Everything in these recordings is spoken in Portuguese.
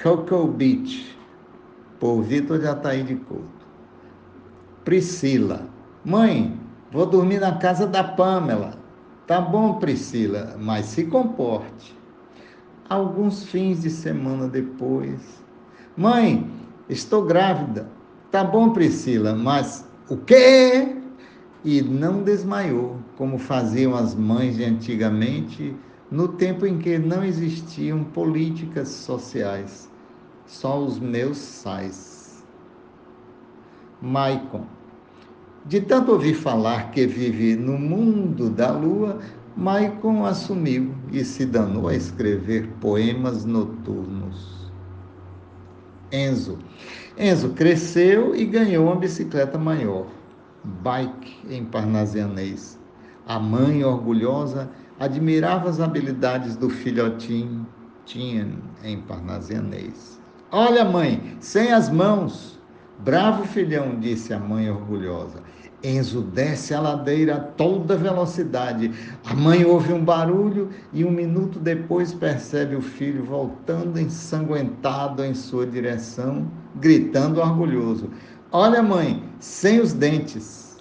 Cocoa Beach, por Vitor de Ataíde Couto. Priscila: mãe, vou dormir na casa da Pamela. Tá bom, Priscila, mas se comporte. Alguns fins de semana depois: mãe, estou grávida. Tá bom, Priscila, mas o quê? E não desmaiou, como faziam as mães de antigamente, no tempo em que não existiam políticas sociais, só os meus sais. Maicon: de tanto ouvir falar que vive no mundo da lua, Maicon assumiu e se danou a escrever poemas noturnos. Enzo: Enzo cresceu e ganhou uma bicicleta maior, bike em parnasianês. A mãe, orgulhosa, admirava as habilidades do filhotinho, Tien, em parnasianês. Olha, mãe, sem as mãos. Bravo, filhão, disse a mãe orgulhosa. Enzo desce a ladeira a toda velocidade. A mãe ouve um barulho e 1 minuto depois percebe o filho voltando ensanguentado em sua direção, gritando orgulhoso: olha, mãe, sem os dentes.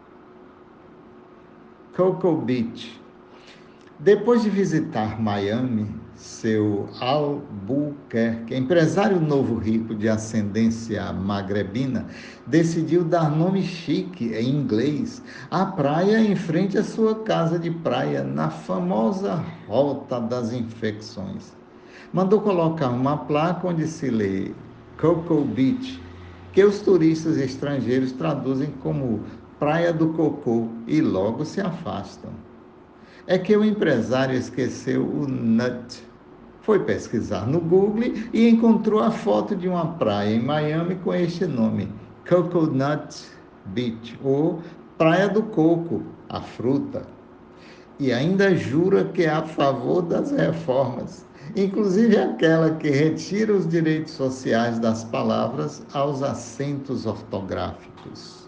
Cocoa Beach. Depois de visitar Miami, seu Albuquerque, empresário novo rico de ascendência magrebina, decidiu dar nome chique em inglês à praia em frente à sua casa de praia, na famosa Rota das Infecções. Mandou colocar uma placa onde se lê Cocoa Beach, que os turistas estrangeiros traduzem como Praia do Cocô, e logo se afastam. É que o empresário esqueceu o nut. Foi pesquisar no Google e encontrou a foto de uma praia em Miami com este nome: Coconut Beach, ou Praia do Coco, a fruta. E ainda jura que é a favor das reformas, inclusive aquela que retira os direitos sociais das palavras aos acentos ortográficos.